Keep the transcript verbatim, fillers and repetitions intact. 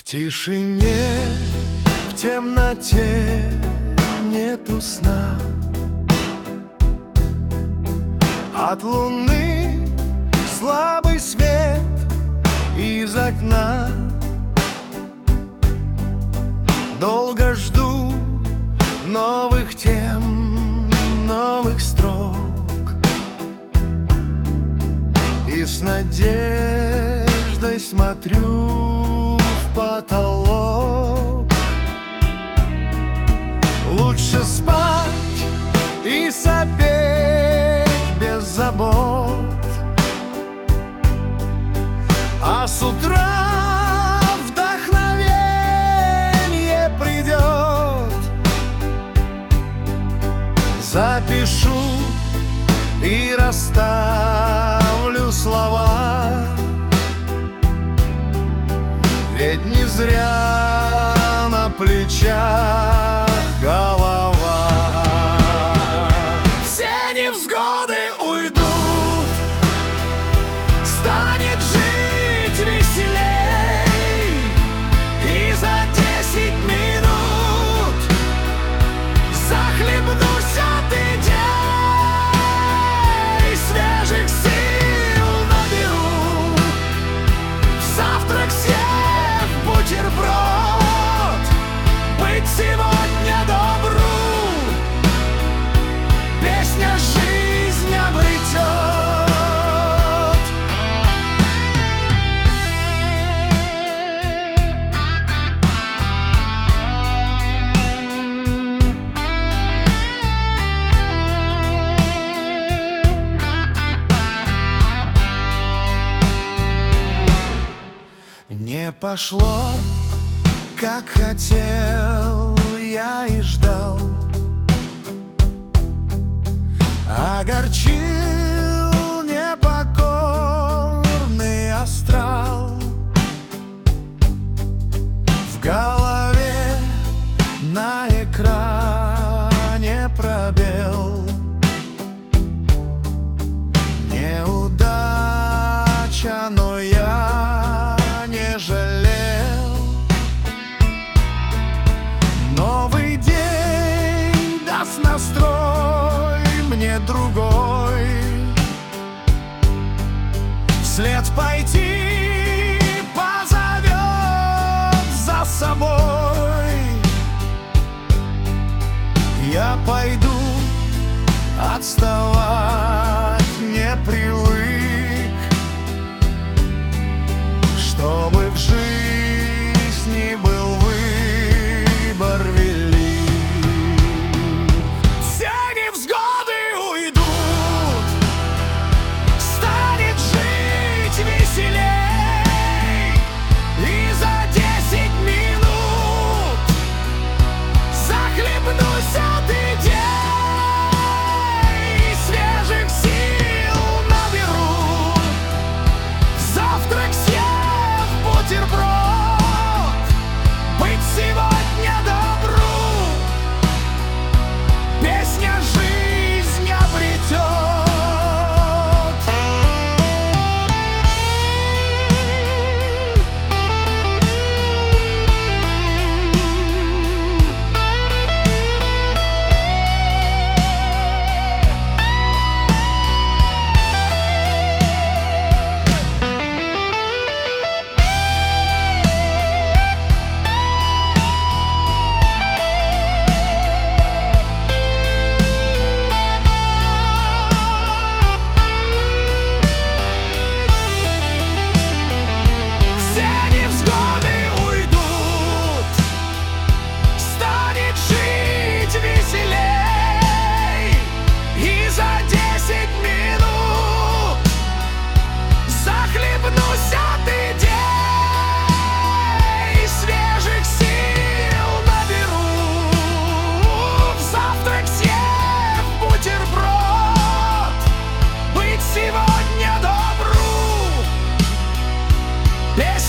тишине, в темноте нету сна. От луны слабый свет из окна. Долго жду новых тем, новых строк, и с надеждой смотрю в потолок. Лучше спать и сопеть без забот, а с утра вдохновение придет. Запишу и расставлю слова, ведь не зря на плечах голова. Все невзгоды уйдут, станет жить веселей, и за десять минут захлебнусь от идей, свежих сил наберу, в завтрак съев бутерброд, быть сегодня добру, песня жизнь обретет. Не пошло, как хотел я и ждал, огорчил непокорный астрал. В голове на экране пробел, неудача, но я не жалел. Новый день даст настрой мне другой, вслед пойти позовет за собой. Я пойду, отставать не привык, чтобы в жизни был выбор велик. Все невзгоды уйдут, станет жить веселей, и за десять минут захлебнусь от идей, свежих сил наберу, в завтрак съев бутерброд, быть сегодня добру, песня жизнь обретет. Все невзгоды уйдут, станет жить веселей, и за десять минут захлебнусь от идей, свежих сил наберу, в завтрак съев бутерброд, быть сегодня добру, песня